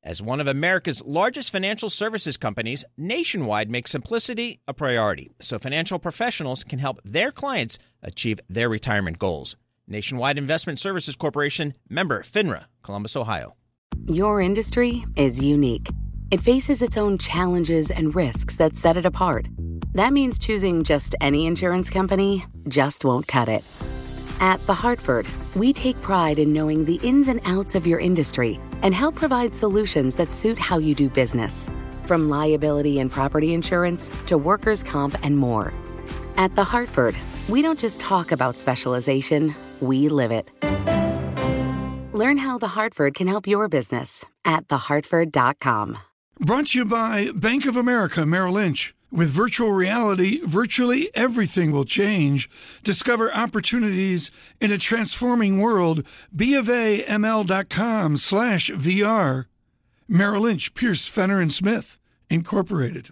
As one of America's largest financial services companies, Nationwide makes simplicity a priority so financial professionals can help their clients achieve their retirement goals. Nationwide Investment Services Corporation, member FINRA, Columbus, Ohio. Your industry is unique. It faces its own challenges and risks that set it apart. That means choosing just any insurance company just won't cut it. At The Hartford, we take pride in knowing the ins and outs of your industry and help provide solutions that suit how you do business. From liability and property insurance to workers' comp and more. At The Hartford, we don't just talk about specialization, we live it. Learn how The Hartford can help your business at thehartford.com. Brought to you by Bank of America Merrill Lynch. With virtual reality, virtually everything will change. Discover opportunities in a transforming world. BofAML.com/VR. Merrill Lynch, Pierce, Fenner and Smith, Incorporated.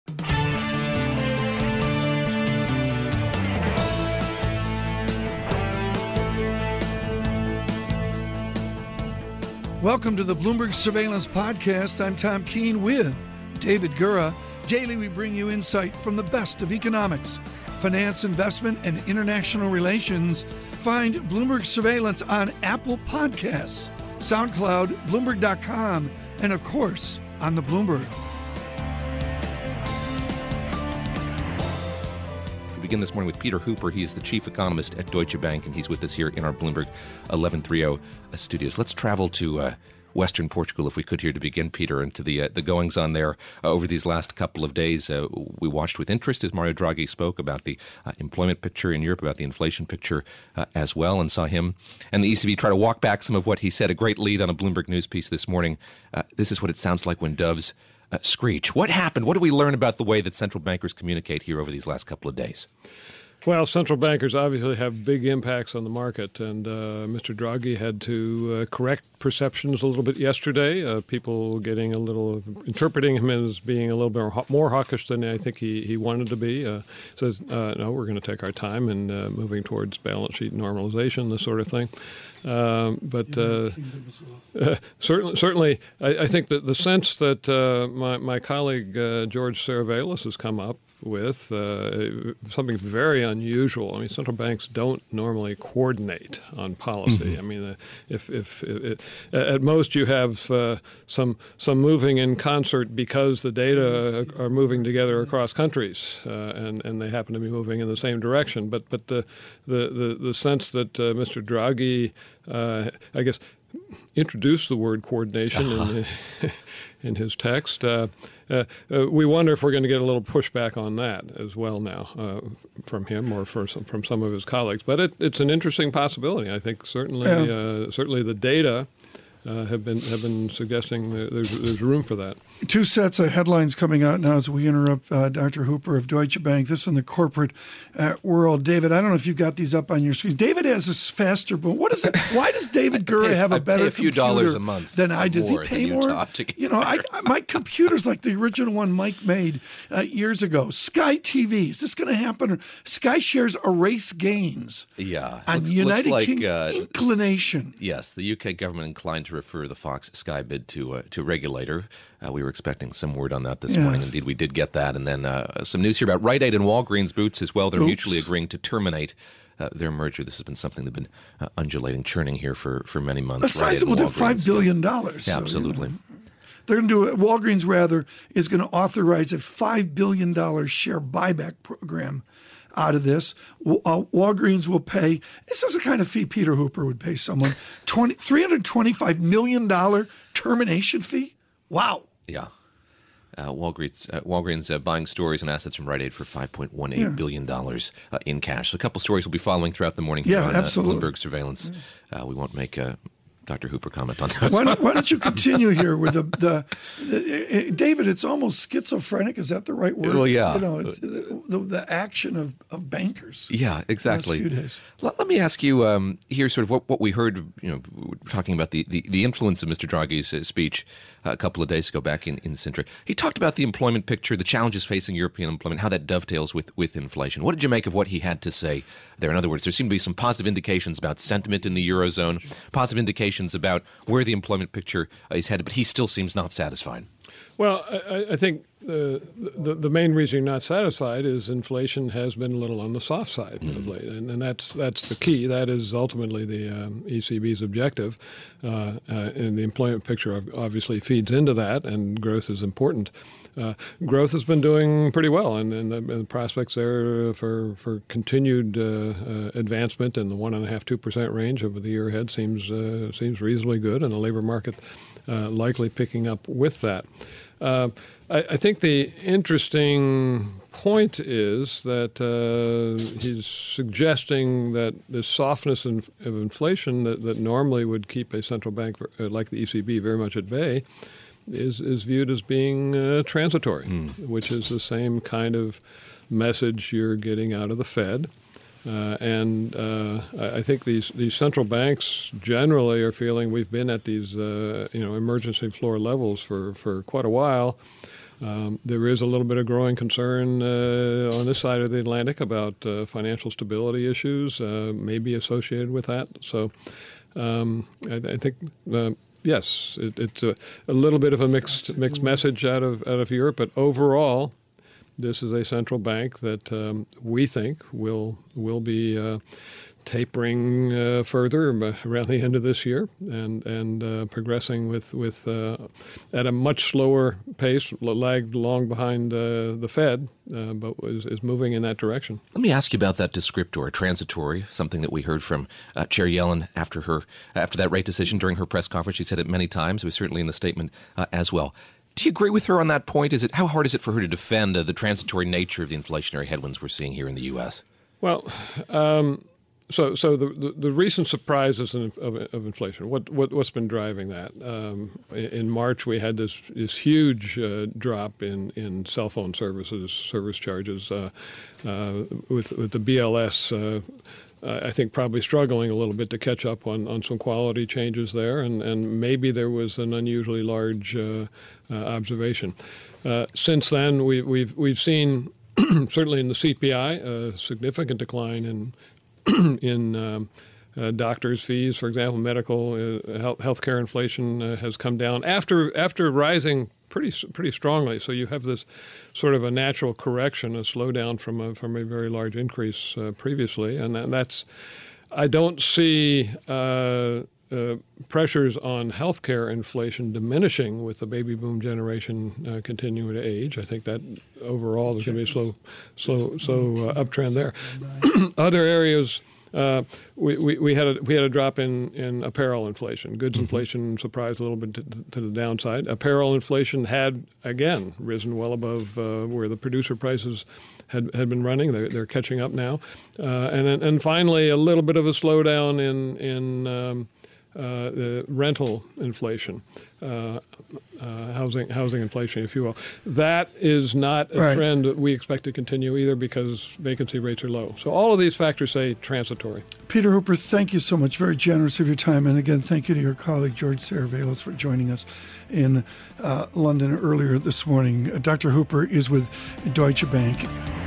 Welcome to the Bloomberg Surveillance Podcast. I'm Tom Keene with David Gura. Daily, we bring you insight from the best of economics, finance, investment, and international relations. Find Bloomberg Surveillance on Apple Podcasts, SoundCloud, Bloomberg.com, and of course, on the Bloomberg. We begin this morning with Peter Hooper. He is the chief economist at Deutsche Bank, and he's with us here in our Bloomberg 1130 studios. Let's travel to Western Portugal, if we could, here to begin, Peter, and to the goings-on there over these last couple of days. We watched with interest as Mario Draghi spoke about the employment picture in Europe, about the inflation picture as well, and saw him and the ECB try to walk back some of what he said. A great lead on a Bloomberg News piece this morning. This is what it sounds like when doves screech. What happened? What did we learn about the way that central bankers communicate here over these last couple of days? Well, central bankers obviously have big impacts on the market, and Mr. Draghi had to correct perceptions a little bit yesterday. People interpreting him as being a little bit more hawkish than I think he wanted to be. Says, no, we're going to take our time and moving towards balance sheet normalization, this sort of thing. Certainly, I think that the sense that my colleague George Saravalis has come up with something very unusual. I mean, central banks don't normally coordinate on policy. I mean, if at most you have some moving in concert because the data are moving together across countries, and they happen to be moving in the same direction. But the sense that Mr. Draghi, I guess, introduced the word coordination in his text. We wonder if we're going to get a little pushback on that as well now from him or from some of his colleagues. But it's an interesting possibility. I think certainly the data have been suggesting that there's room for that. Two sets of headlines coming out now as we interrupt Dr. Hooper of Deutsche Bank. This in the corporate world. David, I don't know if you've got these up on your screens. David has this faster boom. What is it? Why does David Gura have a better few dollars a month than I? Does he pay more? You know, my computer's like the original one Mike made years ago. Sky TV. Is this going to happen? Sky shares erase gains. Yeah. On United Kingdom inclination. Yes, the UK government inclined to refer the Fox Sky bid to regulator. We were expecting some word on that this morning. Indeed, we did get that. And then some news here about Rite Aid and Walgreens Boots as well. They're mutually agreeing to terminate their merger. This has been something they've been undulating, churning here for many months. A sizable to $5 billion. Yeah, absolutely. So, they're going to do it. Walgreens, rather, is going to authorize a $5 billion share buyback program out of this. Walgreens will pay, this is the kind of fee Peter Hooper would pay someone, $325 million termination fee. Wow. Yeah. Walgreens buying stores and assets from Rite Aid for $5.18 billion in cash. So a couple stories we'll be folling throughout the morning here on Bloomberg Surveillance. We won't make Dr. Hooper comment on that. Why don't you continue here with the David, it's almost schizophrenic. Is that the right word? Well, yeah. You know, it's the action of bankers. Yeah, exactly. The last few days. Let me ask you here sort of what we heard, talking about the influence of Mr. Draghi's speech a couple of days ago back in Sintra. He talked about the employment picture, the challenges facing European employment, how that dovetails with inflation. What did you make of what he had to say there? In other words, there seem to be some positive indications about sentiment in the Eurozone, positive indications about where the employment picture is headed, but he still seems not satisfied. Well, I think the main reason you're not satisfied is inflation has been a little on the soft side of late, and that's the key. That is ultimately the ECB's objective, and the employment picture obviously feeds into that, and growth is important. Growth has been doing pretty well, and the prospects there for continued advancement in the 1.5–2% range over the year ahead seems reasonably good, and the labor market likely picking up with that. I think the interesting point is that he's suggesting that this softness of inflation that normally would keep a central bank like the ECB very much at bay is viewed as being transitory, which is the same kind of message you're getting out of the Fed. I think these central banks generally are feeling we've been at these emergency floor levels for quite a while. There is a little bit of growing concern on this side of the Atlantic about financial stability issues, maybe associated with that. So I think yes, it's a little bit of a mixed message out of Europe, but overall, this is a central bank that we think will be tapering further around the end of this year and progressing with at a much slower pace, lagged long behind the Fed, but is moving in that direction. Let me ask you about that descriptor, transitory, something that we heard from Chair Yellen after that rate decision during her press conference. She said it many times. It was certainly in the statement as well. Do you agree with her on that point? How hard is it for her to defend the transitory nature of the inflationary headwinds we're seeing here in the U.S.? Well, so the recent surprises of inflation. What's been driving that? In March, we had this huge drop in cell phone service charges with the BLS. I think probably struggling a little bit to catch up on some quality changes there, and maybe there was an unusually large observation. Since then, we've seen certainly in the CPI a significant decline in doctors' fees, for example. Medical healthcare inflation has come down after rising pretty strongly. So you have this sort of a natural correction, a slowdown from a very large increase previously, and that's. I don't see pressures on healthcare inflation diminishing with the baby boom generation continuing to age. I think that overall there's going to be a slow uptrend there. Other areas. We had a drop in apparel inflation. Goods inflation surprised a little bit to the downside. Apparel inflation had again risen well above where the producer prices had been running. They're catching up now, and finally a little bit of a slowdown in the rental inflation, housing inflation, if you will. That is not a trend that we expect to continue either because vacancy rates are low. So all of these factors say transitory. Peter Hooper, thank you so much. Very generous of your time. And again, thank you to your colleague, George Saravelis, for joining us in London earlier this morning. Dr. Hooper is with Deutsche Bank.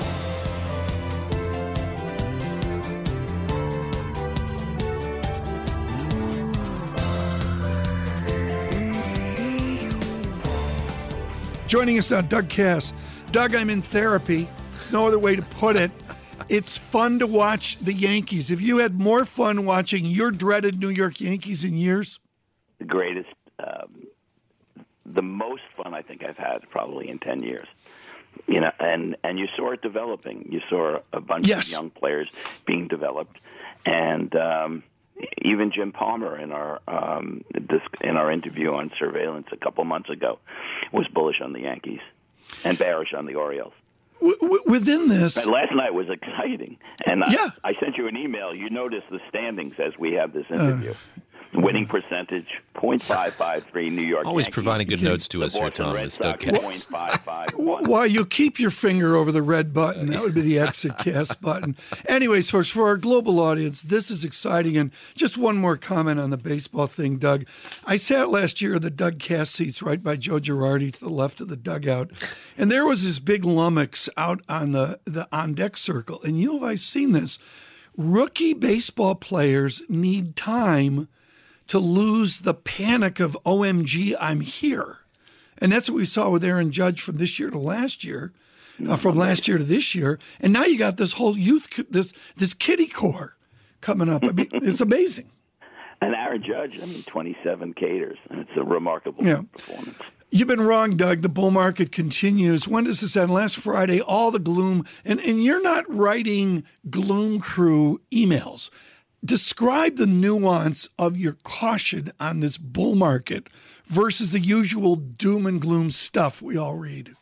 Joining us now, Doug Cass. Doug, I'm in therapy. There's no other way to put it. It's fun to watch the Yankees. Have you had more fun watching your dreaded New York Yankees in years? The greatest, the most fun I think I've had probably in 10 years. You know, and you saw it developing. You saw a bunch of young players being developed, and even Jim Palmer in our interview on Surveillance a couple months ago was bullish on the Yankees and bearish on the Orioles. Within this, but last night was exciting, and I sent you an email. You noticed the standings as we have this interview. Winning percentage, .553, New York Always Yankees. providing good notes to us here, Boston Tom. Red Is Doug Sox, Kass. .551. Why you keep your finger over the red button? That would be the exit cast button. Anyways, folks, for our global audience, this is exciting. And just one more comment on the baseball thing, Doug. I sat last year in the Doug Kass seats right by Joe Girardi to the left of the dugout, and there was this big lummox out on the on-deck circle. And you have seen this. Rookie baseball players need time to lose the panic of, OMG, I'm here. And that's what we saw with Aaron Judge from this year to last year, from last year to this year. And now you got this whole youth, this kiddie core coming up. I mean, it's amazing. And Aaron Judge, 27 caters. And it's a remarkable performance. You've been wrong, Doug. The bull market continues. When does this end? Last Friday, all the gloom. And you're not writing Gloom Crew emails. Describe the nuance of your caution on this bull market versus the usual doom and gloom stuff we all read.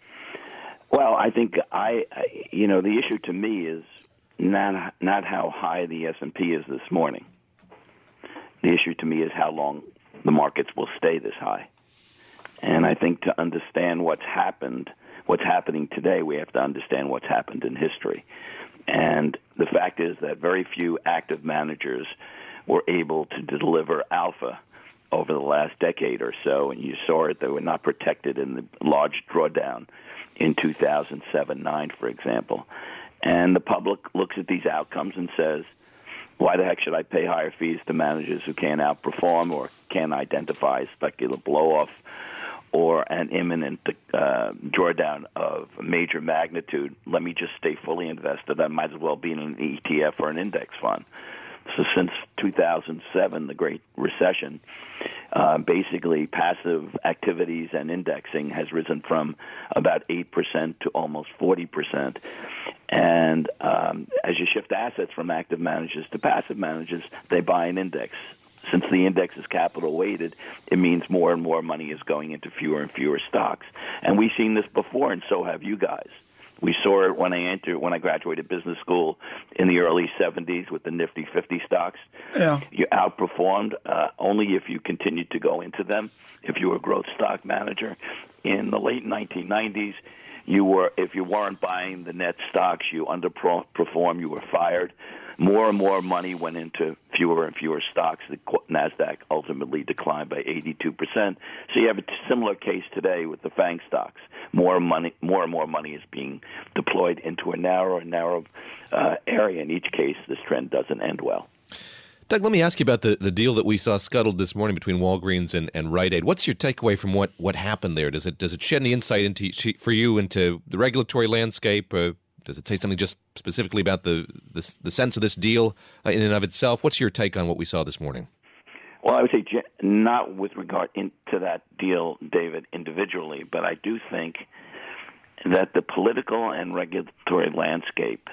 Well, I think the issue to me is not how high the S&P is this morning. The issue to me is how long the markets will stay this high. And I think to understand what's happening today, we have to understand what's happened in history. And the fact is that very few active managers were able to deliver alpha over the last decade or so, and you saw it. They were not protected in the large drawdown in 2007-9, for example. And the public looks at these outcomes and says, why the heck should I pay higher fees to managers who can't outperform or can't identify speculative blow-off or an imminent drawdown of major magnitude? Let me just stay fully invested. I might as well be in an ETF or an index fund. So since 2007, the Great Recession, basically passive activities and indexing has risen from about 8% to almost 40%. And as you shift assets from active managers to passive managers, they buy an index. Since the index is capital weighted, it means more and more money is going into fewer and fewer stocks. And we've seen this before, and so have you guys. We saw it when I graduated business school in the early 70s with the Nifty 50 stocks. Yeah. You outperformed only if you continued to go into them. If you were a growth stock manager in the late 1990s, if you weren't buying the net stocks, you underperformed, you were fired. More and more money went into fewer and fewer stocks. The NASDAQ ultimately declined by 82%. So you have a similar case today with the FANG stocks. More and more money is being deployed into a narrower and narrower area. In each case, this trend doesn't end well. Doug, let me ask you about the deal that we saw scuttled this morning between Walgreens and Rite Aid. What's your takeaway from what happened there? Does it shed any insight for you into the regulatory landscape? Does it say something just specifically about the sense of this deal in and of itself? What's your take on what we saw this morning? Well, I would say not with regard to that deal, David, individually, but I do think that the political and regulatory landscape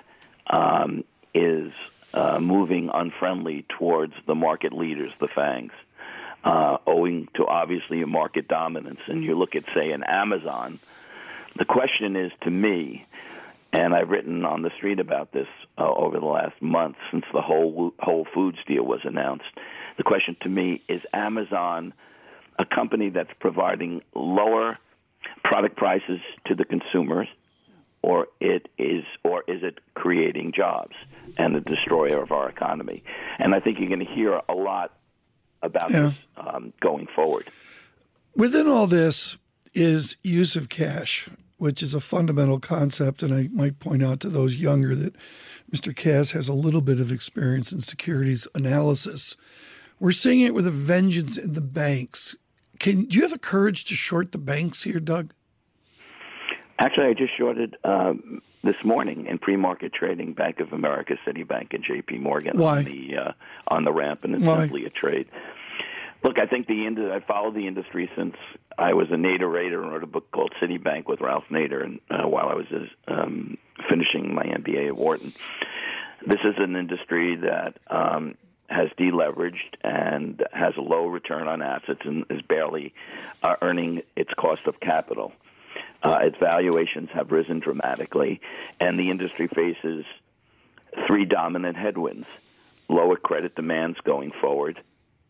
is moving unfriendly towards the market leaders, the FANGs, owing to obviously a market dominance. And you look at, say, an Amazon, the question is to me, and I've written on the street about this over the last month since the Whole Foods deal was announced. The question to me, is Amazon a company that's providing lower product prices to the consumers, or is it creating jobs and the destroyer of our economy? And I think you're going to hear a lot about this going forward. Within all this is use of cash, which is a fundamental concept, and I might point out to those younger that Mr. Kass has a little bit of experience in securities analysis. We're seeing it with a vengeance in the banks. Do you have the courage to short the banks here, Doug? Actually, I just shorted this morning in pre-market trading Bank of America, Citibank, and J.P. Morgan. Why? On the ramp, and it's simply a trade. Look, I think I followed the industry since I was a Nader Raider and wrote a book called Citibank with Ralph Nader, and while I was finishing my MBA at Wharton. This is an industry that has deleveraged and has a low return on assets and is barely earning its cost of capital. Its valuations have risen dramatically, and the industry faces three dominant headwinds: lower credit demands going forward,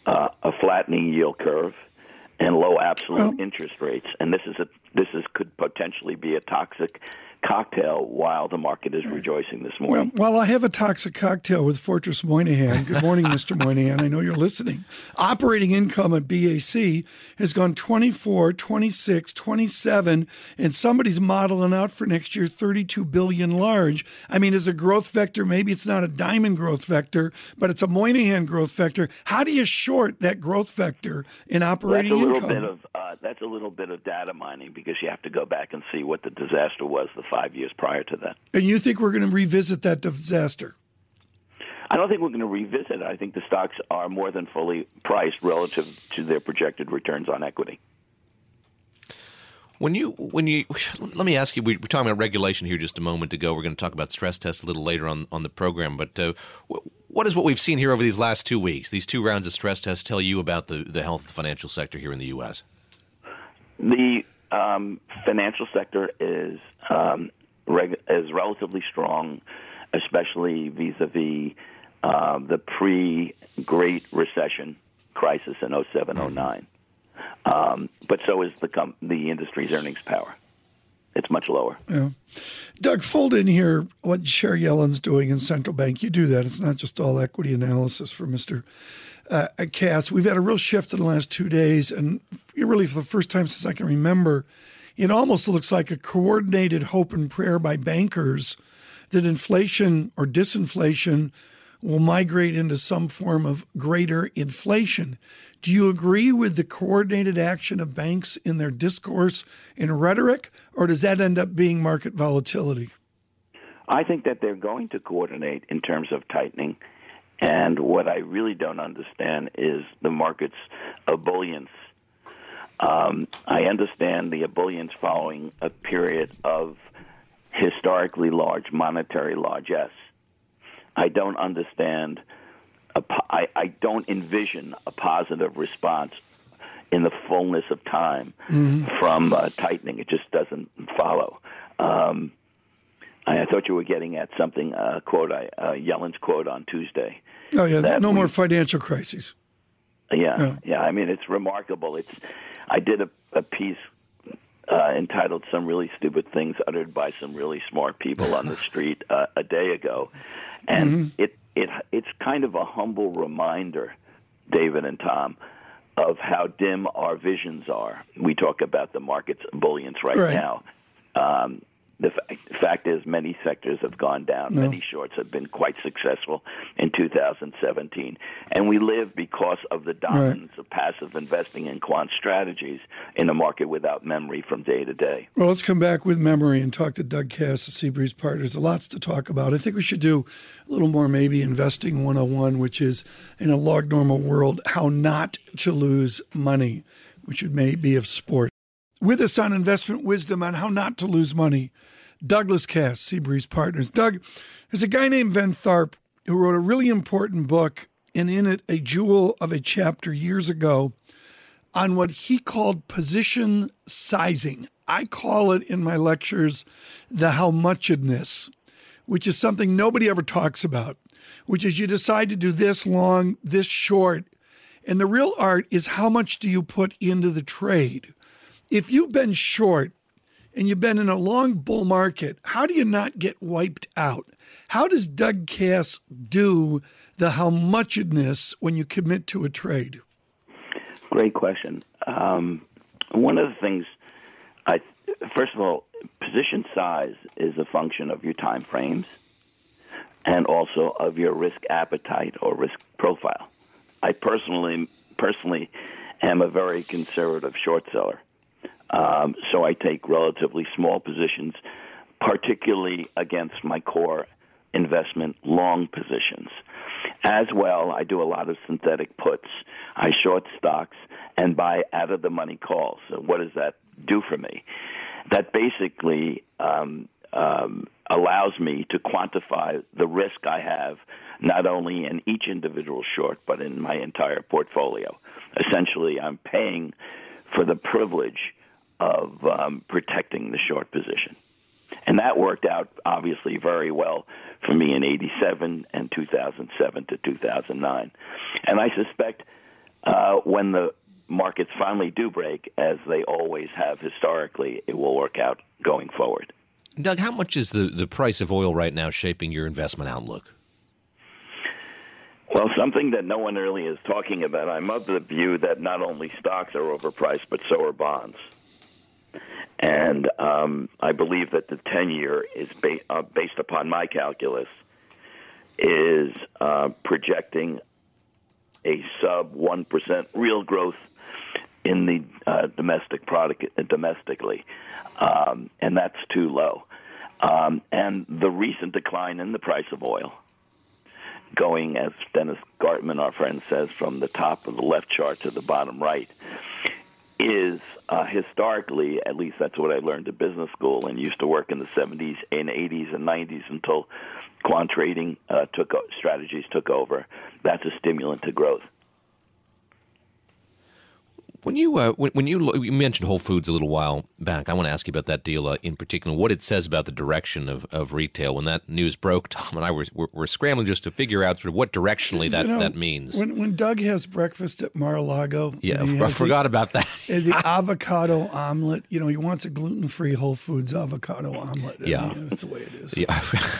a flattening yield curve and low absolute interest rates, and this could potentially be a toxic cocktail while the market is rejoicing this morning. Well, while I have a toxic cocktail with Fortress Moynihan, good morning, Mr. Moynihan, I know you're listening. Operating income at BAC has gone 24, 26, 27, and somebody's modeling out for next year 32 billion large. I mean, as a growth vector, maybe it's not a diamond growth vector, but it's a Moynihan growth vector. How do you short that growth vector in operating income? That's a little bit of data mining, because you have to go back and see what the disaster was the 5 years prior to that. And you think we're going to revisit that disaster? I don't think we're going to revisit it. I think the stocks are more than fully priced relative to their projected returns on equity. When you let me ask you, we were talking about regulation here just a moment ago. We're going to talk about stress tests a little later on the program. But what is what we've seen here over these last 2 weeks? These 2 rounds of stress tests tell you about the health of the financial sector here in the U.S.? The financial sector is relatively strong, especially vis-a-vis the pre-Great Recession crisis in 07-09. But so is the industry's earnings power. It's much lower. Yeah. Doug, fold in here what Chair Yellen's doing in central bank. You do that. It's not just all equity analysis for Mr. Cass. We've had a real shift in the last 2 days, and really for the first time since I can remember, it almost looks like a coordinated hope and prayer by bankers that inflation or disinflation will migrate into some form of greater inflation. Do you agree with the coordinated action of banks in their discourse and rhetoric, or does that end up being market volatility? I think that they're going to coordinate in terms of tightening. And what I really don't understand is the market's ebullience. I understand the ebullience following a period of historically large monetary largesse. I don't understand. I don't envision a positive response in the fullness of time from tightening. It just doesn't follow. I thought you were getting at something, Yellen's quote on Tuesday. Oh, yeah, no more financial crises. Yeah. I mean, it's remarkable. I did a piece entitled "Some Really Stupid Things Uttered by Some Really Smart People on the Street" a day ago, and it's kind of a humble reminder, David and Tom, of how dim our visions are. We talk about the market's ebullience right now. The fact is, many sectors have gone down. Many shorts have been quite successful in 2017. And we live because of the dominance of passive investing and quant strategies in a market without memory from day to day. Well, let's come back with memory and talk to Doug Cass of Seabreeze Partners. Lots to talk about. I think we should do a little more maybe Investing 101, which is, in a log normal world, how not to lose money, which may be of sport. With us on Investment Wisdom on how not to lose money, Douglas Cass, Seabreeze Partners. Doug, there's a guy named Van Tharp who wrote a really important book, and in it a jewel of a chapter years ago on what he called position sizing. I call it in my lectures the how muchedness, which is something nobody ever talks about, which is you decide to do this long, this short, and the real art is how much do you put into the trade. If you've been short and you've been in a long bull market, how do you not get wiped out? How does Doug Cass do the how muchedness when you commit to a trade? Great question. One of the things, first of all, position size is a function of your time frames and also of your risk appetite or risk profile. I personally am a very conservative short seller. So I take relatively small positions, particularly against my core investment long positions. As well, I do a lot of synthetic puts. I short stocks and buy out-of-the-money calls. So what does that do for me? That basically allows me to quantify the risk I have not only in each individual short, but in my entire portfolio. Essentially, I'm paying for the privilege of protecting the short position. And that worked out, obviously, very well for me in 87 and 2007 to 2009. And I suspect when the markets finally do break, as they always have historically, it will work out going forward. Doug, how much is the price of oil right now shaping your investment outlook? Well, something that no one really is talking about. I'm of the view that not only stocks are overpriced, but so are bonds. And I believe that the 10-year is based upon my calculus, is projecting a sub 1% real growth in the domestic product domestically, and that's too low. And the recent decline in the price of oil, going, as Dennis Gartman, our friend, says, from the top of the left chart to the bottom right, is historically, at least that's what I learned at business school and used to work in the 70s and 80s and 90s until quant trading strategies took over. That's a stimulant to growth. When you mentioned Whole Foods a little while back, I want to ask you about that deal in particular, what it says about the direction of retail. When that news broke, Tom and I were scrambling just to figure out sort of what directionally that means. When Doug has breakfast at Mar-a-Lago, I forgot about that. The avocado omelet, he wants a gluten-free Whole Foods avocado omelet. Yeah, that's the way it is. Yeah.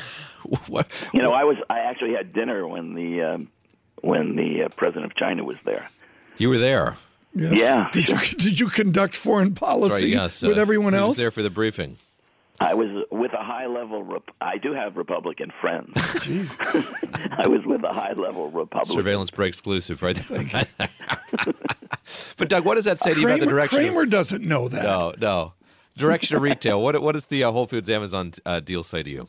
I actually had dinner when the president of China was there. You were there. Yeah. Did you conduct foreign policy with everyone else? I was there for the briefing. I was with a high-level I do have Republican friends. Jesus. I was with a high-level Republican. Surveillance break exclusive right there. But, Doug, what does that say to you about the direction? Kramer doesn't know that. No. Direction of retail. What does the Whole Foods Amazon deal say to you?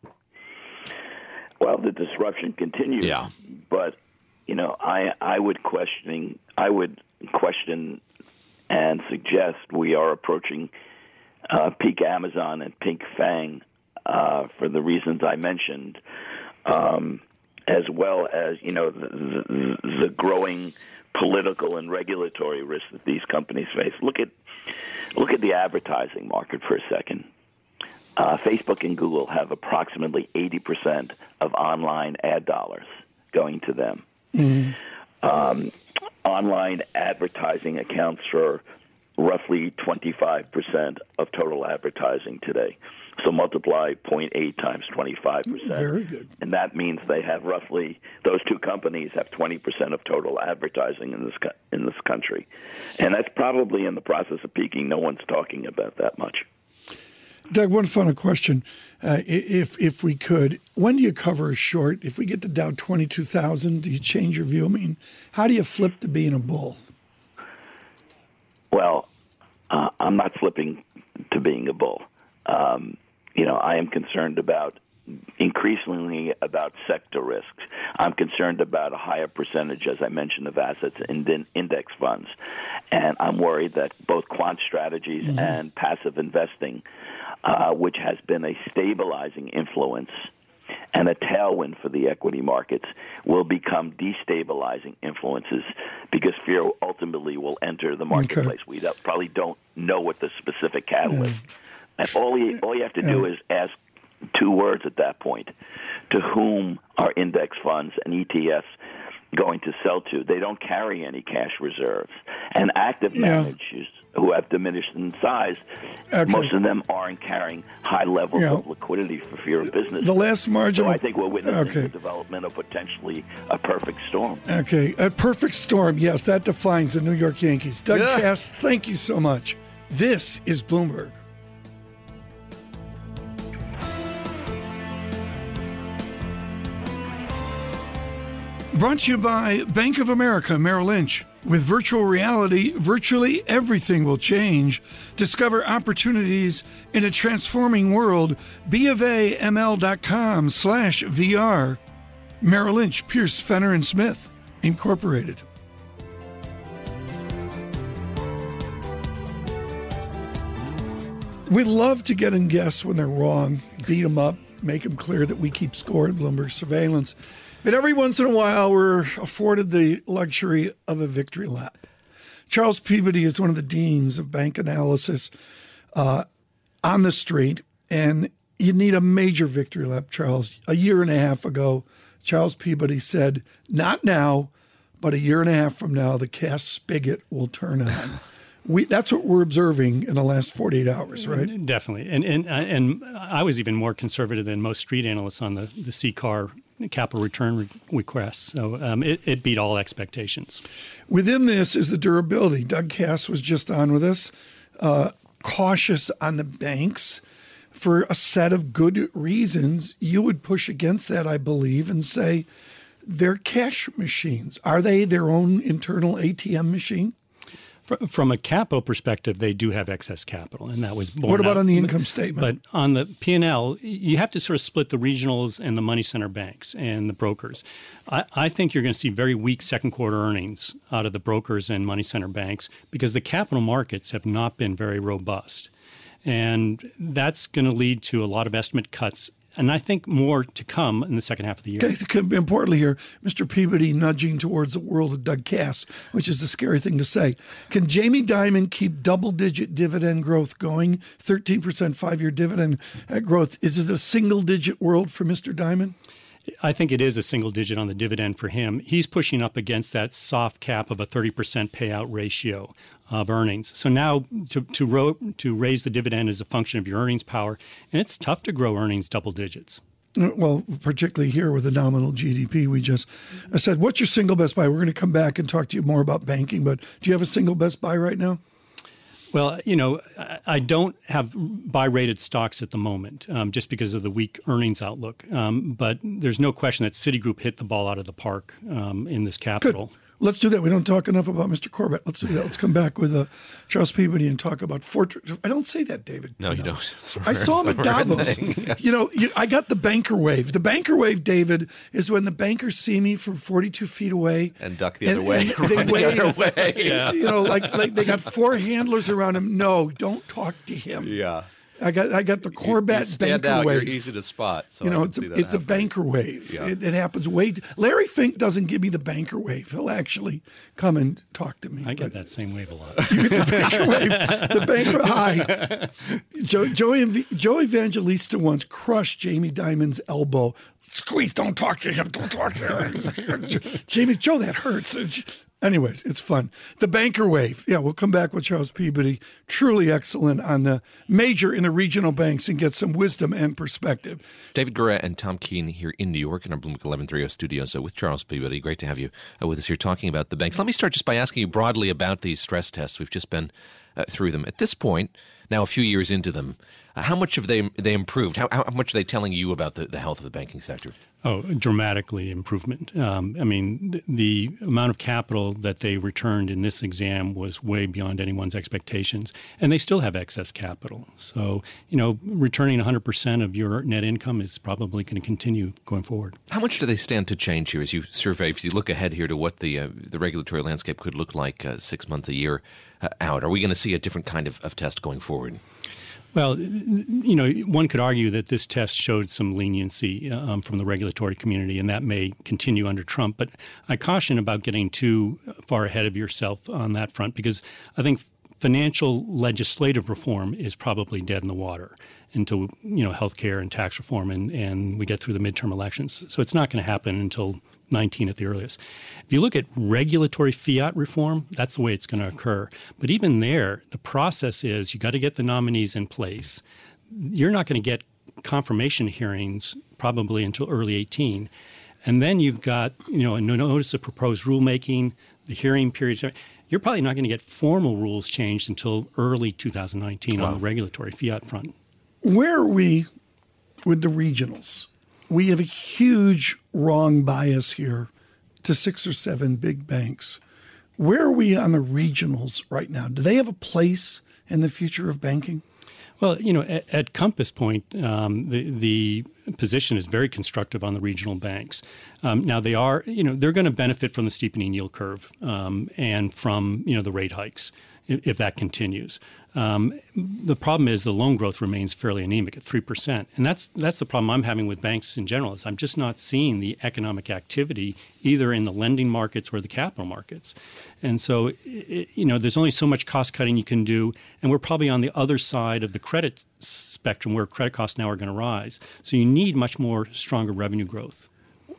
Well, the disruption continues. Yeah. But, I would question and suggest we are approaching peak Amazon and peak FANG for the reasons I mentioned, as well as the growing political and regulatory risks that these companies face. Look at the advertising market for a second. Facebook and Google have approximately 80% of online ad dollars going to them. Mm-hmm. Online advertising accounts for roughly 25% of total advertising today. So multiply 0.8 times 25%. Very good. And that means they have those two companies have 20% of total advertising in this country. And that's probably in the process of peaking. No one's talking about that much. Doug, one final question. If we could, when do you cover a short? If we get to down 22,000, do you change your view? I mean, how do you flip to being a bull? Well, I'm not flipping to being a bull. I am concerned increasingly about sector risks. I'm concerned about a higher percentage, as I mentioned, of assets in index funds. And I'm worried that both quant strategies and passive investing, which has been a stabilizing influence and a tailwind for the equity markets, will become destabilizing influences because fear ultimately will enter the marketplace. Okay. We probably don't know what the specific catalyst. And all you have to do is ask two words at that point. To whom are index funds and ETFs going to sell to? They don't carry any cash reserves. And active managers who have diminished in size, most of them aren't carrying high levels of liquidity for fear of business. The last marginal... So I think we're witnessing the development of potentially a perfect storm. Okay, a perfect storm, yes, that defines the New York Yankees. Doug Kass, thank you so much. This is Bloomberg. Brought to you by Bank of America Merrill Lynch. With virtual reality, virtually everything will change. Discover opportunities in a transforming world. BofAML.com/VR. Merrill Lynch, Pierce, Fenner & Smith, Incorporated. We love to get in guests when they're wrong, beat them up, make them clear that we keep score in Bloomberg Surveillance. But every once in a while, we're afforded the luxury of a victory lap. Charles Peabody is one of the deans of bank analysis on the street, and you need a major victory lap, Charles. A year and a half ago, Charles Peabody said, not now, but a year and a half from now, the cash spigot will turn on. That's what we're observing in the last 48 hours, right? Definitely. And I was even more conservative than most street analysts on the CCAR capital return requests. So it beat all expectations. Within this is the durability. Doug Cass was just on with us, cautious on the banks for a set of good reasons. You would push against that, I believe, and say they're cash machines. Are they their own internal ATM machine? From a capital perspective, they do have excess capital, and that was borne What about out. on the income statement? But on the P&L, you have to sort of split the regionals and the money center banks and the brokers. I think you're going to see very weak second quarter earnings out of the brokers and money center banks because the capital markets have not been very robust. And that's going to lead to a lot of estimate cuts. And I think more to come in the second half of the year. Okay, importantly here, Mr. Peabody nudging towards the world of Doug Cass, which is a scary thing to say. Can Jamie Dimon keep double-digit dividend growth going, 13% 5-year dividend growth? Is it a single-digit world for Mr. Dimon? I think it is a single digit on the dividend for him. He's pushing up against that soft cap of a 30% payout ratio of earnings. So now to raise the dividend is a function of your earnings power, and it's tough to grow earnings double digits. Well, particularly here with the nominal GDP, I said, what's your single best buy? We're going to come back and talk to you more about banking, but do you have a single best buy right now? Well, I don't have buy-rated stocks at the moment just because of the weak earnings outlook. But there's no question that Citigroup hit the ball out of the park in this capital. Good. Let's do that. We don't talk enough about Mr. Corbett. Let's do that. Let's come back with Charles Peabody and talk about Fortress. I don't say that, David. No, you don't. I saw him at Davos. I got the banker wave. The banker wave, David, is when the bankers see me from 42 feet away. And duck the other way. They wave. The other way. Yeah. Like they got 4 handlers around him. No, don't talk to him. Yeah. I got the Corbett banker out, wave. You're easy to spot. So it's a banker wave. Yeah. It happens Larry Fink doesn't give me the banker wave. He'll actually come and talk to me. I get that same wave a lot. You get the banker wave. The banker high. Joe Evangelista once crushed Jamie Dimon's elbow. Squeeze, don't talk to him. Don't talk to him. Joe, that hurts. Anyways, it's fun. The banker wave. Yeah, we'll come back with Charles Peabody. Truly excellent on the major in the regional banks and get some wisdom and perspective. David Gura and Tom Keene here in New York in our Bloomberg 1130 studios with Charles Peabody. Great to have you with us here talking about the banks. Let me start just by asking you broadly about these stress tests. We've just been through them. At this point, now a few years into them, how much have they improved? How much are they telling you about the health of the banking sector? Oh, dramatically improvement. The amount of capital that they returned in this exam was way beyond anyone's expectations, and they still have excess capital. So, returning 100% of your net income is probably going to continue going forward. How much do they stand to change here as you survey, if you look ahead here to what the regulatory landscape could look like 6 months, a year out? Are we going to see a different kind of test going forward? Well, one could argue that this test showed some leniency from the regulatory community, and that may continue under Trump. But I caution about getting too far ahead of yourself on that front, because I think financial legislative reform is probably dead in the water until, healthcare and tax reform and we get through the midterm elections. So it's not going to happen until 19 at the earliest. If you look at regulatory fiat reform, that's the way it's going to occur. But even there, the process is you got to get the nominees in place. You're not going to get confirmation hearings probably until early 18. And then you've got, a notice of proposed rulemaking, the hearing period. You're probably not going to get formal rules changed until early 2019 on the regulatory fiat front. Where are we with the regionals? We have a huge wrong bias here to 6 or 7 big banks. Where are we on the regionals right now? Do they have a place in the future of banking? Well, at Compass Point, the position is very constructive on the regional banks. Now they are, they're going to benefit from the steepening yield curve and from, the rate hikes if that continues. The problem is the loan growth remains fairly anemic at 3%. And that's the problem I'm having with banks in general is I'm just not seeing the economic activity either in the lending markets or the capital markets. And so, there's only so much cost cutting you can do. And we're probably on the other side of the credit spectrum where credit costs now are going to rise. So you need much more stronger revenue growth.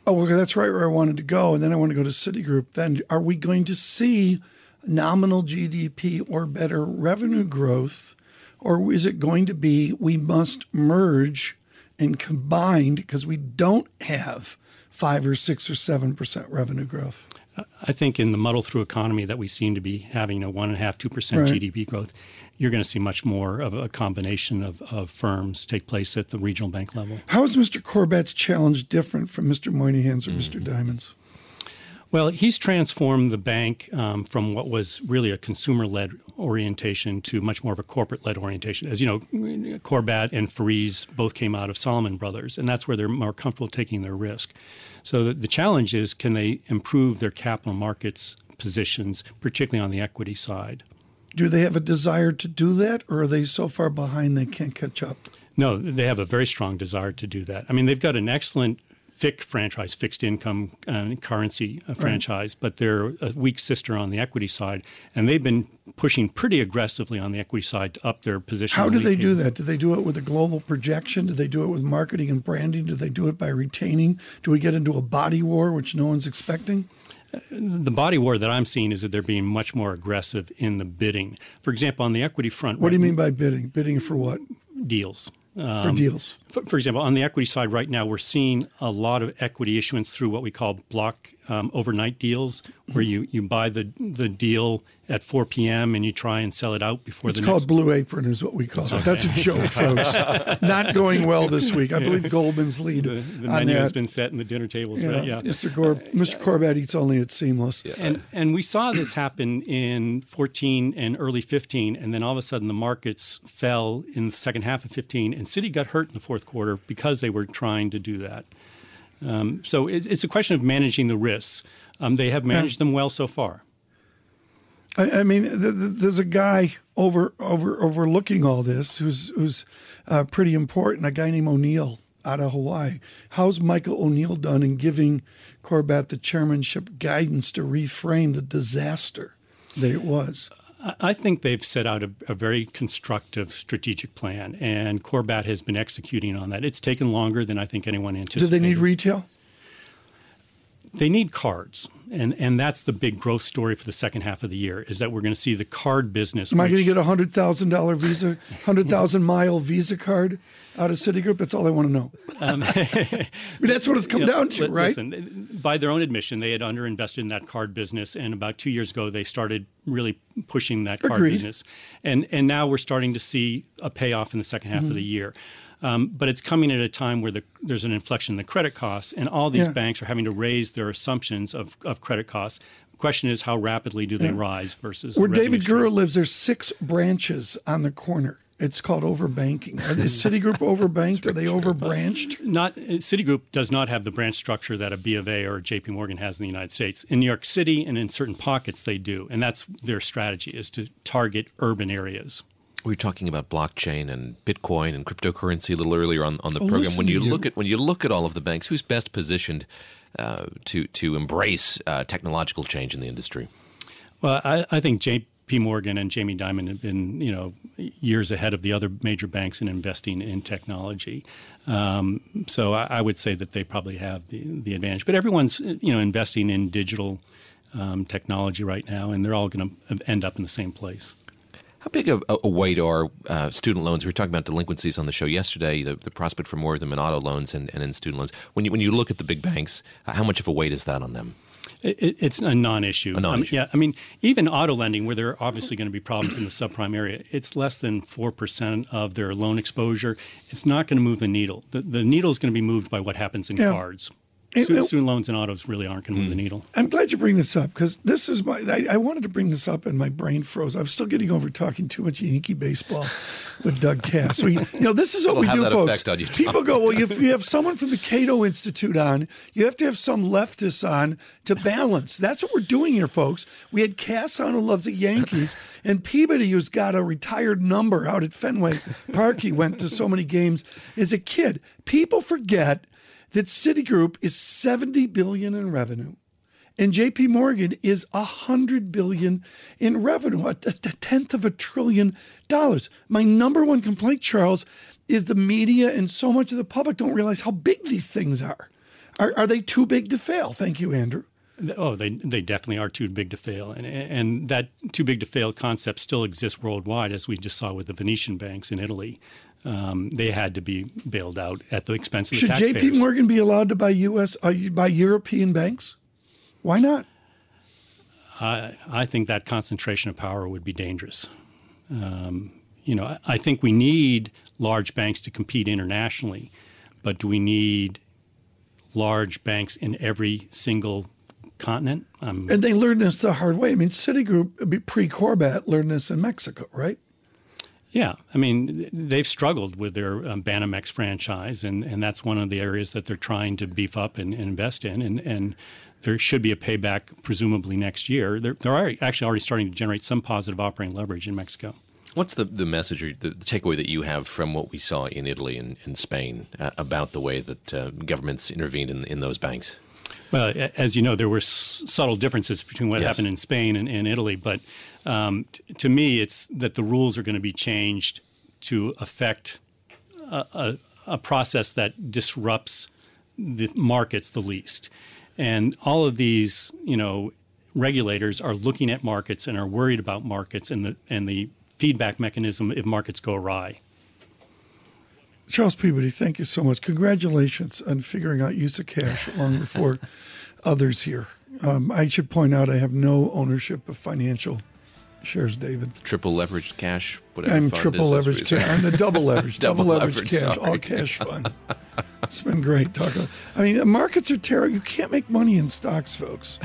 Oh, okay, that's right where I wanted to go. And then I want to go to Citigroup. Then are we going to see nominal GDP or better revenue growth? Or is it going to be we must merge and combine because we don't have 5 or 6 or 7% revenue growth? I think in the muddle-through economy that we seem to be having a 1.5%, 2% Right. GDP growth, you're going to see much more of a combination of firms take place at the regional bank level. How is Mr. Corbat's challenge different from Mr. Moynihan's or Mr. Diamond's? Well, he's transformed the bank from what was really a consumer-led orientation to much more of a corporate-led orientation. As you know, Corbat and Farees both came out of Salomon Brothers, and that's where they're more comfortable taking their risk. So the challenge is, can they improve their capital markets positions, particularly on the equity side? Do they have a desire to do that, or are they so far behind they can't catch up? No, they have a very strong desire to do that. I mean, they've got an excellent FIC franchise, fixed income currency franchise, but they're a weak sister on the equity side, and they've been pushing pretty aggressively on the equity side to up their position. How do they do that? Do they do it with a global projection? Do they do it with marketing and branding? Do they do it by retaining? Do we get into a body war, which no one's expecting? The body war that I'm seeing is that they're being much more aggressive in the bidding. For example, on the equity front. What do you mean by bidding? Bidding for what? Deals. For deals. For example, on the equity side right now, we're seeing a lot of equity issuance through what we call block overnight deals, where you buy the deal at 4 p.m. and you try and sell it out before It's called Blue Apron is what we call it. That's a joke, folks. Not going well this week. I believe Goldman's lead the menu has been set and the dinner tables. Yeah. Right? Yeah. Mr. Corbat eats only at Seamless. Yeah. And we saw this happen in 14 and early 15, and then all of a sudden the markets fell in the second half of 15, and Citi got hurt in the fourth quarter because they were trying to do that. So it's a question of managing the risks. They have managed them well so far. I mean, there's a guy overlooking all this who's pretty important, a guy named O'Neill out of Hawaii. How's Michael O'Neill done in giving Corbat the chairmanship guidance to reframe the disaster that it was? I think they've set out a very constructive strategic plan, and Corbat has been executing on that. It's taken longer than I think anyone anticipated. Do they need retail? They need cards, and that's the big growth story for the second half of the year, is that we're going to see the card business. Am I going to get a $100,000 Visa, 100,000-mile Visa card out of Citigroup? That's all I want to know. I mean, that's what it's come down to, right? Listen, by their own admission, they had underinvested in that card business, and about 2 years ago, they started really pushing that card business. And now we're starting to see a payoff in the second half of the year. But it's coming at a time where there's an inflection in the credit costs, and all these banks are having to raise their assumptions of credit costs. The question is, how rapidly do they rise versus where David Gura lives, there's 6 branches on the corner. It's called overbanking. Is Citigroup overbanked? Are they overbranched? Citigroup does not have the branch structure that a B of A or a JP Morgan has in the United States. In New York City and in certain pockets, they do. And that's their strategy, is to target urban areas. We were talking about blockchain and Bitcoin and cryptocurrency a little earlier on the program. When you look at all of the banks, who's best positioned to embrace technological change in the industry? Well, I think J.P. Morgan and Jamie Dimon have been, years ahead of the other major banks in investing in technology. So I would say that they probably have the advantage. But everyone's, investing in digital technology right now, and they're all going to end up in the same place. How big a weight are student loans? We were talking about delinquencies on the show yesterday, the prospect for more of them in auto loans and in student loans. When you look at the big banks, how much of a weight is that on them? It's a non-issue. Yeah, I mean, even auto lending, where there are obviously going to be problems in the subprime area, it's less than 4% of their loan exposure. It's not going to move the needle. The needle is going to be moved by what happens in cards. Student loans and autos really aren't going to move the needle. I'm glad you bring this up, because this is I wanted to bring this up and my brain froze. I'm still getting over talking too much Yankee baseball with Doug Cass. This is what we do, folks. People go, well, if you have someone from the Cato Institute on, you have to have some leftists on to balance. That's what we're doing here, folks. We had Cass on, who loves the Yankees, and Peabody, who's got a retired number out at Fenway Park. He went to so many games as a kid. People forget that Citigroup is $70 billion in revenue, and J.P. Morgan is $100 billion in revenue, a tenth of $1 trillion. My number one complaint, Charles, is the media and so much of the public don't realize how big these things are. Are they too big to fail? Thank you, Andrew. Oh, they definitely are too big to fail. And that too big to fail concept still exists worldwide, as we just saw with the Venetian banks in Italy. They had to be bailed out at the expense of the taxpayers. Should J.P. Morgan be allowed to buy European banks? Why not? I think that concentration of power would be dangerous. I think we need large banks to compete internationally, but do we need large banks in every single continent? And they learned this the hard way. I mean, Citigroup, pre-Corbat, learned this in Mexico, right? Yeah. I mean, they've struggled with their Banamex franchise, and that's one of the areas that they're trying to beef up and invest in. And there should be a payback, presumably next year. They're actually already starting to generate some positive operating leverage in Mexico. What's the message or the takeaway that you have from what we saw in Italy and Spain about the way that governments intervened in those banks? Well, as you know, there were subtle differences between what happened in Spain and Italy. But to me, it's that the rules are going to be changed to affect a process that disrupts the markets the least. And all of these, regulators are looking at markets and are worried about markets and the feedback mechanism if markets go awry. Charles Peabody, thank you so much. Congratulations on figuring out use of cash long before others here. I should point out I have no ownership of financial shares, David. Triple leveraged cash? Whatever. I'm triple leveraged cash. I'm the double leveraged. double leveraged cash. Sorry. All cash fund. It's been great talking. I mean, the markets are terrible. You can't make money in stocks, folks.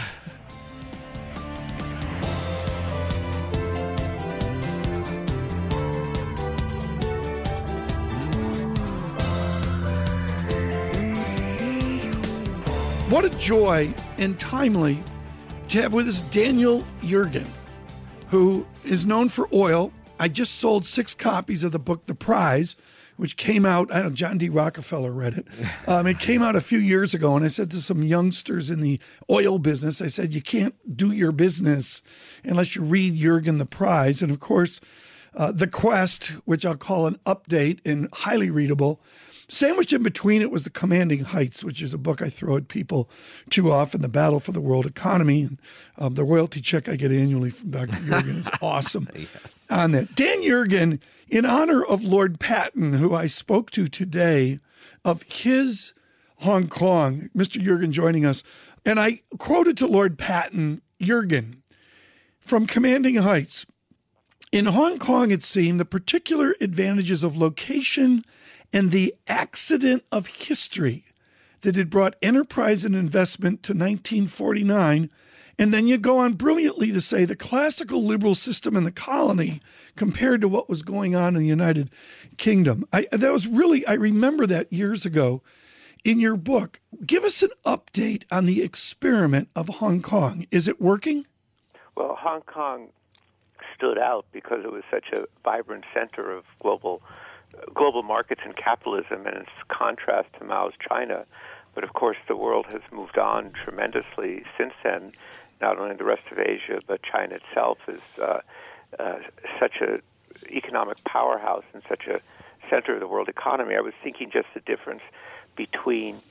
What a joy and timely to have with us Daniel Yergin, who is known for oil. I just sold 6 copies of the book, The Prize, which came out, I don't know, John D. Rockefeller read it. It came out a few years ago, and I said to some youngsters in the oil business, I said, you can't do your business unless you read Yergin, The Prize. And of course, The Quest, which I'll call an update and highly readable. Sandwiched in between it was The Commanding Heights, which is a book I throw at people too often, The Battle for the World Economy. And the royalty check I get annually from Dr. Yergin is awesome on that. Dan Yergin, in honor of Lord Patton, who I spoke to today, of his Hong Kong, Mr. Yergin joining us, and I quoted to Lord Patton, Yergin, from Commanding Heights. In Hong Kong, it seemed, the particular advantages of location and the accident of history that had brought enterprise and investment to 1949. And then you go on brilliantly to say the classical liberal system in the colony compared to what was going on in the United Kingdom. I remember that years ago in your book. Give us an update on the experiment of Hong Kong. Is it working? Well, Hong Kong stood out because it was such a vibrant center of global markets and capitalism, and its contrast to Mao's China. But of course, the world has moved on tremendously since then. Not only the rest of Asia, but China itself is such an economic powerhouse and such a center of the world economy. I was thinking just the difference between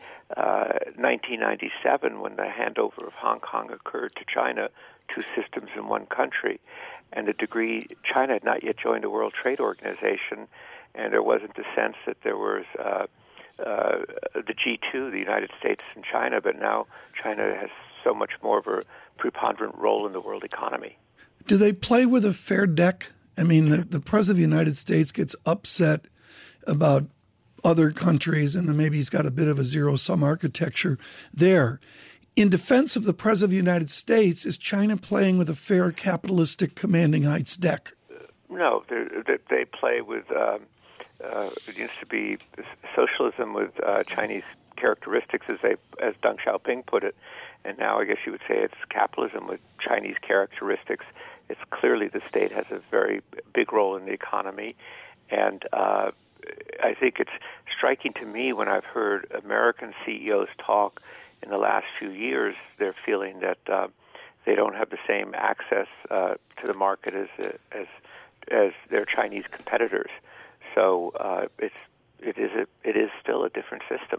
1997, when the handover of Hong Kong occurred to China, 2 systems in one country, and the degree China had not yet joined the World Trade Organization, and there wasn't the sense that there was the G2, the United States and China, but now China has so much more of a preponderant role in the world economy. Do they play with a fair deck? I mean, the President of the United States gets upset about other countries, and then maybe he's got a bit of a zero-sum architecture there. In defense of the President of the United States, is China playing with a fair capitalistic Commanding Heights deck? No, they play with, it used to be socialism with Chinese characteristics, as Deng Xiaoping put it, and now I guess you would say it's capitalism with Chinese characteristics. It's clearly the state has a very big role in the economy, and I think it's striking to me when I've heard American CEOs talk in the last few years, they're feeling that they don't have the same access to the market as their Chinese competitors. So it is still a different system.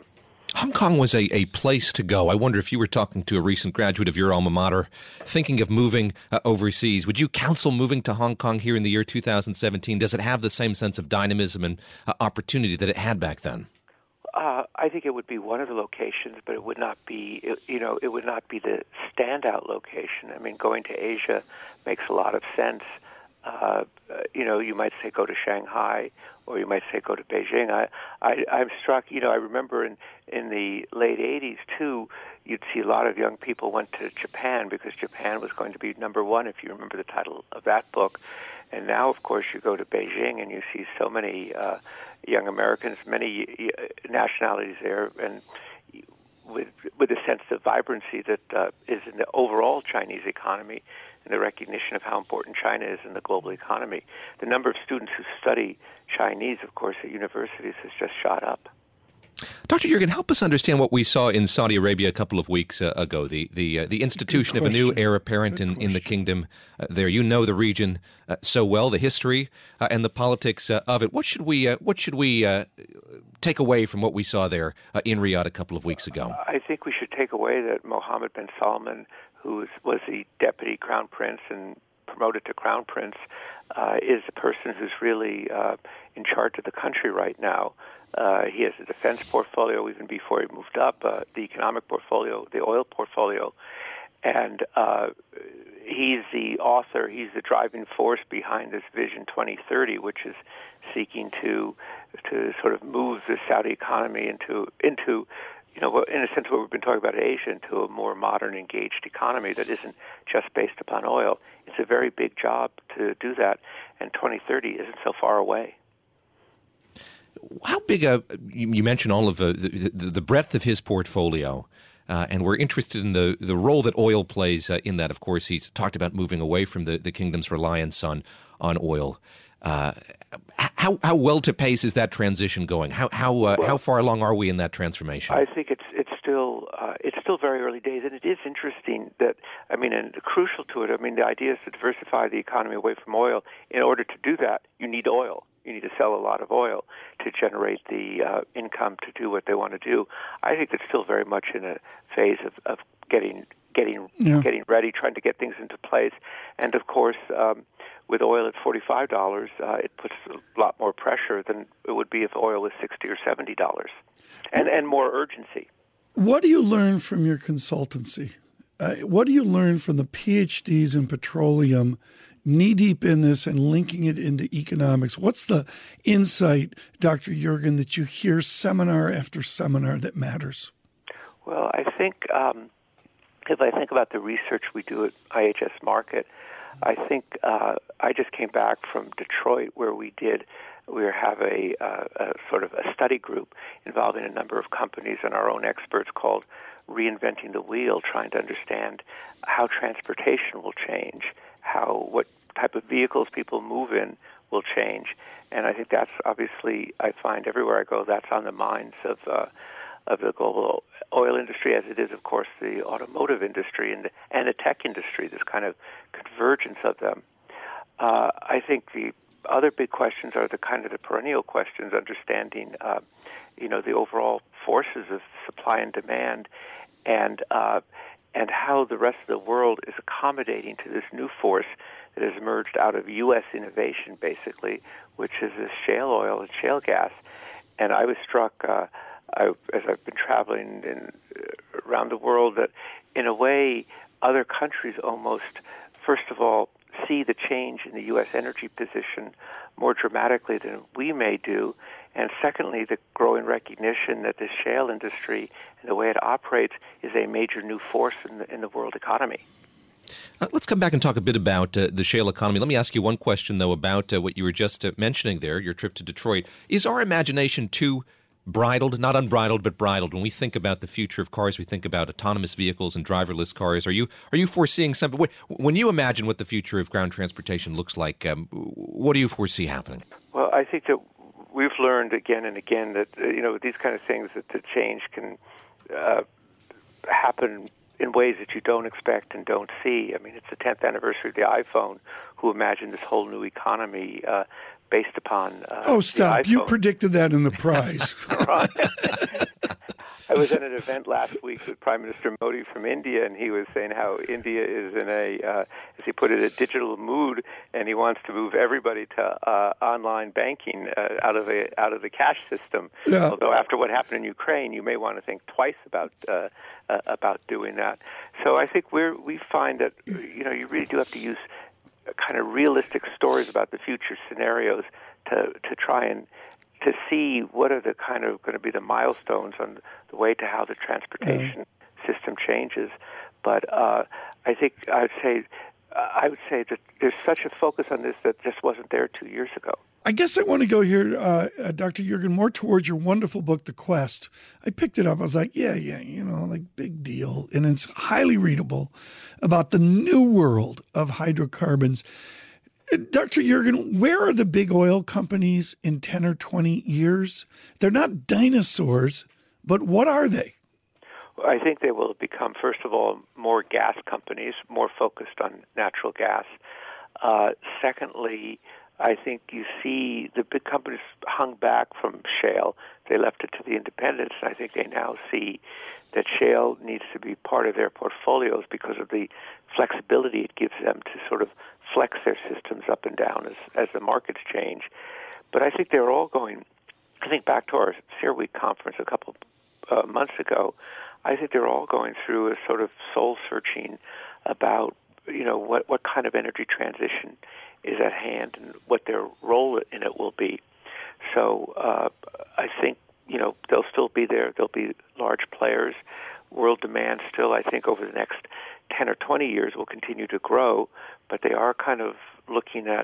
Hong Kong was a place to go. I wonder if you were talking to a recent graduate of your alma mater thinking of moving overseas. Would you counsel moving to Hong Kong here in the year 2017? Does it have the same sense of dynamism and opportunity that it had back then? I think it would be one of the locations, but it would not be, it would not be the standout location. I mean, going to Asia makes a lot of sense. You might say go to Shanghai, or you might say go to Beijing. I'm struck. I remember in the late '80s too, you'd see a lot of young people went to Japan because Japan was going to be number one, if you remember the title of that book. And now, of course, you go to Beijing and you see so many young Americans, many nationalities there, and with a sense of vibrancy that is in the overall Chinese economy and the recognition of how important China is in the global economy. The number of students who study Chinese, of course, at universities has just shot up. Dr. Yergin, help us understand what we saw in Saudi Arabia a couple of weeks ago, the institution of a new heir apparent in the kingdom there. You know the region so well, the history and the politics of it. What should we take away from what we saw there in Riyadh a couple of weeks ago? I think we should take away that Mohammed bin Salman, who was the deputy crown prince and promoted to crown prince, is the person who's really in charge of the country right now. He has a defense portfolio even before he moved up, the economic portfolio, the oil portfolio, and he's the author, he's the driving force behind this Vision 2030, which is seeking to sort of move the Saudi economy into in a sense what we've been talking about in Asia, into a more modern, engaged economy that isn't just based upon oil. It's a very big job to do that, and 2030 isn't so far away. How big you mentioned all of the breadth of his portfolio, and we're interested in the role that oil plays in that. Of course, he's talked about moving away from the kingdom's reliance on oil. How well to pace is that transition going? How far along are we in that transformation? I think it's still very early days, and it is interesting that and crucial to it. The idea is to diversify the economy away from oil. In order to do that, you need oil. You need to sell a lot of oil to generate the income to do what they want to do. I think it's still very much in a phase of getting ready, trying to get things into place, and of course. With oil at $45, it puts a lot more pressure than it would be if oil was $60 or $70, and more urgency. What do you learn from your consultancy? What do you learn from the PhDs in petroleum, knee-deep in this and linking it into economics? What's the insight, Dr. Yergin, that you hear seminar after seminar that matters? Well, I think if I think about the research we do at IHS Markit, I think I just came back from Detroit where we have a sort of a study group involving a number of companies and our own experts called Reinventing the Wheel, trying to understand how transportation will change, what type of vehicles people move in will change. And I think that's obviously, I find everywhere I go, that's on the minds of the global oil industry, as it is, of course, the automotive industry and the tech industry, this kind of convergence of them. I think the other big questions are the kind of the perennial questions, understanding, the overall forces of supply and demand, and how the rest of the world is accommodating to this new force that has emerged out of U.S. innovation, basically, which is this shale oil and shale gas. And I was struck, as I've been traveling around the world, that in a way, other countries almost, first of all, see the change in the U.S. energy position more dramatically than we may do, and secondly, the growing recognition that the shale industry and the way it operates is a major new force in the world economy. Let's come back and talk a bit about the shale economy. Let me ask you one question, though, about what you were just mentioning there, your trip to Detroit. Is our imagination too bridled, not unbridled, but bridled? When we think about the future of cars, we think about autonomous vehicles and driverless cars. Are you foreseeing something? When you imagine what the future of ground transportation looks like, what do you foresee happening? Well, I think that we've learned again and again that these kind of things, that the change can happen in ways that you don't expect and don't see. It's the 10th anniversary of the iPhone, who imagined this whole new economy based upon stop. You predicted that in the prize. I was at an event last week with Prime Minister Modi from India, and he was saying how India is in a, as he put it, a digital mood, and he wants to move everybody to online banking out of the cash system. Yeah. Although after what happened in Ukraine, you may want to think twice about doing that. So I think we find that you really do have to use kind of realistic stories about the future scenarios to try and to see what are the kind of going to be the milestones on the way to how the transportation system changes. But I think I would say that there's such a focus on this that just wasn't there 2 years ago. I guess I want to go here, Dr. Juergen, more towards your wonderful book, The Quest. I picked it up. I was like, yeah, big deal. And it's highly readable about the new world of hydrocarbons. Dr. Juergen, where are the big oil companies in 10 or 20 years? They're not dinosaurs, but what are they? I think they will become, first of all, more gas companies, more focused on natural gas. Secondly, I think you see the big companies hung back from shale. They left it to the independents, and I think they now see that shale needs to be part of their portfolios because of the flexibility it gives them to sort of flex their systems up and down as the markets change. But I think they're all going, I think back to our CERAWeek conference a couple months ago, I think they're all going through a sort of soul-searching about, what kind of energy transition is at hand and what their role in it will be. So I think, they'll still be there. There'll be large players. World demand still, I think, over the next 10 or 20 years will continue to grow, but they are kind of looking at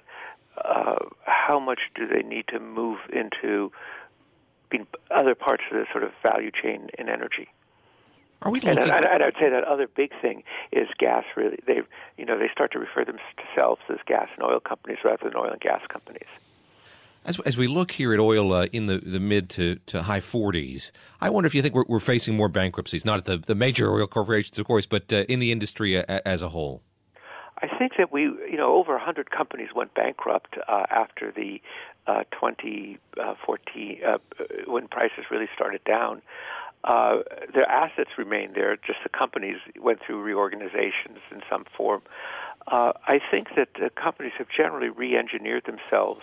how much do they need to move into other parts of the sort of value chain in energy. Are we looking? And I'd say that other big thing is gas. Really, they start to refer themselves as gas and oil companies rather than oil and gas companies. As we look here at oil in the mid to high 40s, I wonder if you think we're facing more bankruptcies, not at the major oil corporations, of course, but in the industry as a whole. I think that over 100 companies went bankrupt after the 2014 when prices really started down. Their assets remained there, just the companies went through reorganizations in some form. I think that the companies have generally re-engineered themselves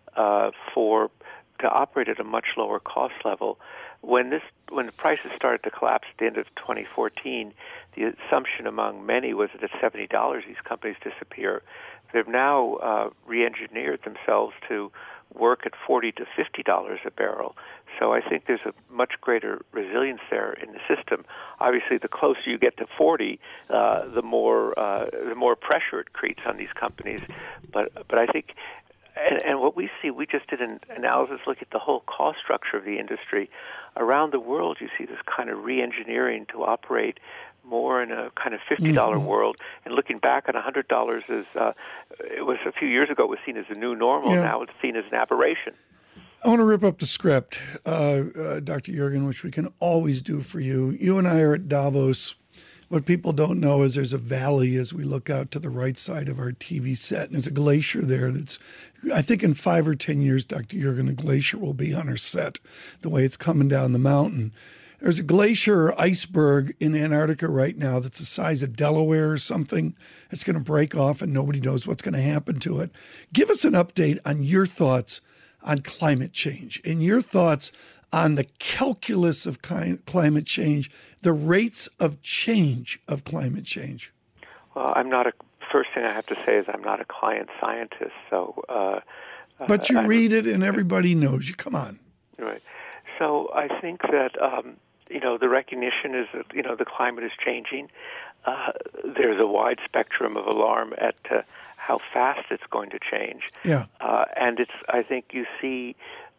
to operate at a much lower cost level. When the prices started to collapse at the end of 2014, the assumption among many was that at $70 these companies disappear. They've now re-engineered themselves to work at $40 to $50 a barrel. So I think there's a much greater resilience there in the system. Obviously, the closer you get to 40, the more pressure it creates on these companies. But I think. And what we see, we just did an analysis, look at the whole cost structure of the industry. Around the world, you see this kind of re-engineering to operate more in a kind of $50 world. And looking back on $100 it was a few years ago, it was seen as a new normal. Yeah. Now it's seen as an aberration. I want to rip up the script, Dr. Juergen, which we can always do for you. You and I are at Davos. What people don't know is there's a valley as we look out to the right side of our TV set, and there's a glacier there that's, I think in 5 or 10 years, Dr. Juergen, the glacier will be on our set, the way it's coming down the mountain. There's a glacier or iceberg in Antarctica right now that's the size of Delaware or something. It's going to break off and nobody knows what's going to happen to it. Give us an update on your thoughts on climate change and your thoughts on the calculus of climate change, the rates of change of climate change. Well, first thing I have to say is I'm not a climate scientist, so. But you read it and everybody knows you. Come on. Right. So I think that the recognition is that the climate is changing. There's a wide spectrum of alarm at how fast it's going to change. Yeah. And I think you see.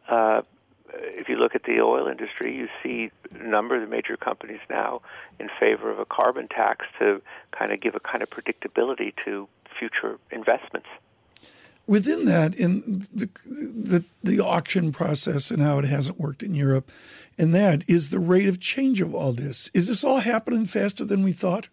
If you look at the oil industry, you see a number of the major companies now in favor of a carbon tax to kind of give a kind of predictability to future investments. Within that, in the auction process and how it hasn't worked in Europe, and that is the rate of change of all this. Is this all happening faster than we thought?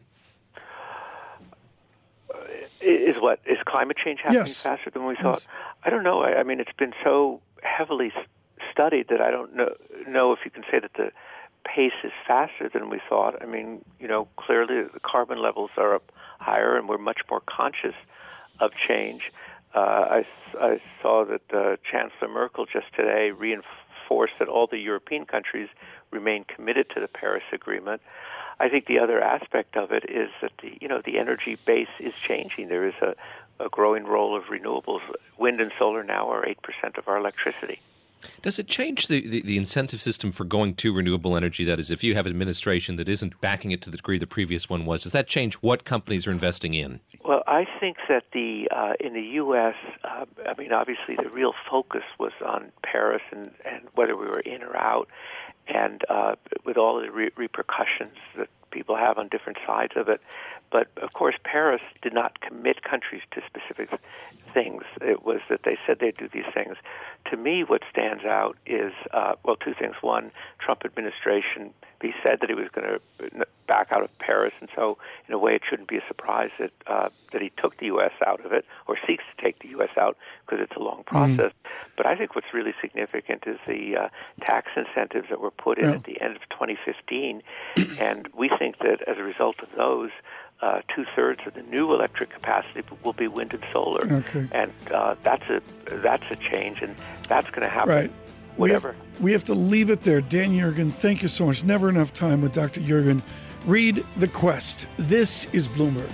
Is climate change happening faster than we thought? I don't know. I mean, it's been so heavily studied that I don't know if you can say that the pace is faster than we thought. I mean, clearly the carbon levels are up higher, and we're much more conscious of change. I saw that Chancellor Merkel just today reinforced that all the European countries remain committed to the Paris Agreement. I think the other aspect of it is that the energy base is changing. There is a growing role of renewables. Wind and solar now are 8% of our electricity. Does it change the incentive system for going to renewable energy? That is, if you have an administration that isn't backing it to the degree the previous one was, does that change what companies are investing in? Well, I think that in the U.S., obviously the real focus was on Paris and whether we were in or out, and with all the repercussions that people have on different sides of it. But, of course, Paris did not commit countries to specific things. It was that they said they'd do these things. To me, what stands out is, two things. One, Trump administration, he said that he was going to back out of Paris, and so in a way it shouldn't be a surprise that he took the U.S. out of it, or seeks to take the U.S. out, because it's a long process. But I think what's really significant is the tax incentives that were put in at the end of 2015, and we think that as a result of those, 2/3 of the new electric capacity will be wind and solar, and that's a change, and that's going to happen. Right. Whatever. We have to leave it there. Dan Yergin, thank you so much. Never enough time with Dr. Yergin. Read The Quest. This is Bloomberg.